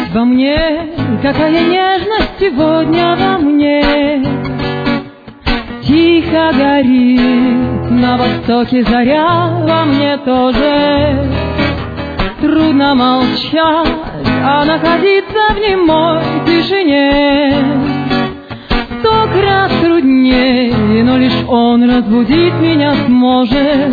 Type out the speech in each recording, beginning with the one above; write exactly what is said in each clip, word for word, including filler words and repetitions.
во мне, какая нежность сегодня во мне. Тихо горит на востоке заря, во мне тоже. Трудно молчать, а находиться в немой тишине сто крат труднее, но лишь он разбудить меня сможет.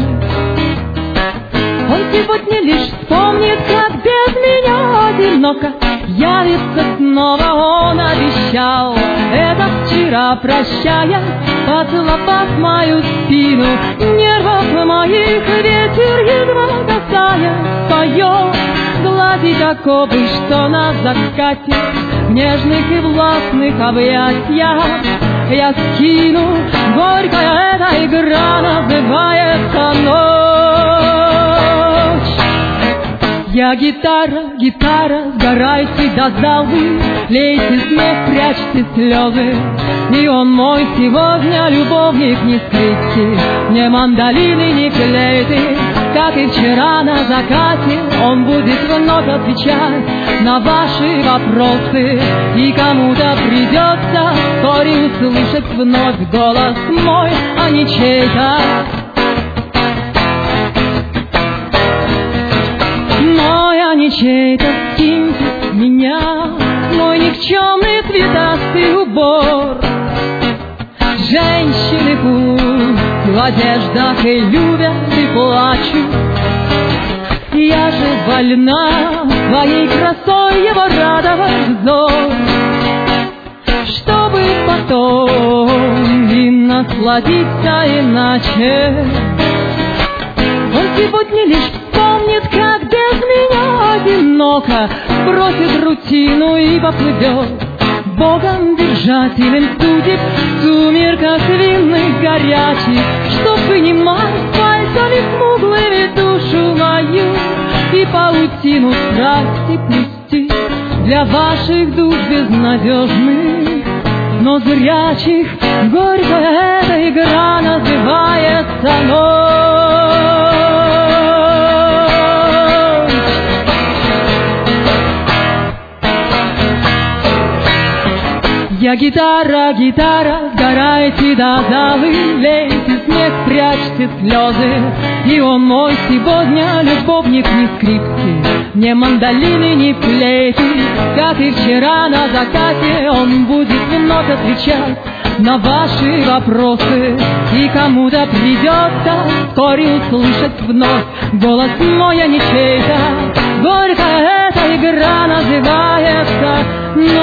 Он сегодня лишь вспомнит, как без меня одиноко явится снова. Он обещал это вчера, прощая, поцеловав мою спину. Нервов моих ветер едва касаясь поет, гладит оковы, что на закате в нежных и властных объятиях я скину. Горькая эта игра называется ночь. Я гитара, гитара, сгорайте до золы, лейте смех, прячьте слезы. И он мой сегодня любовник, не скрипки, не мандолины, не флейты. Как и вчера на закате, он будет вновь отвечать на ваши вопросы. И кому-то придется вскоре услышать вновь голос мой, а не чей-то. Мой, а не чей-то, скиньте меня, мой никчемный цветастый убор. Женщины пусть в одеждах и любят, и плачут. Я же вольна своей красой его радовать взор, чтобы потом и насладиться иначе. Он сегодня лишь вспомнит, как без меня одиноко бросит рутину и поплывет Богом держателем судеб в сумерках винных горячих, чтоб вынимать пальцами смуглыми душу мою и паутину страсти плести для ваших душ безнадежных, но зрячих. Горькая эта игра называется ночь. Я гитара, гитара, сгорайте до золы, лейте смех, прячьте слезы. И он мой сегодня любовник, не скрипки, не мандолины, не флейты. Как и вчера на закате, он будет вновь отвечать на ваши вопросы. И кому-то придется вскоре услышать вновь голос мой, а не чей-то. Горькая эта игра называется ночь.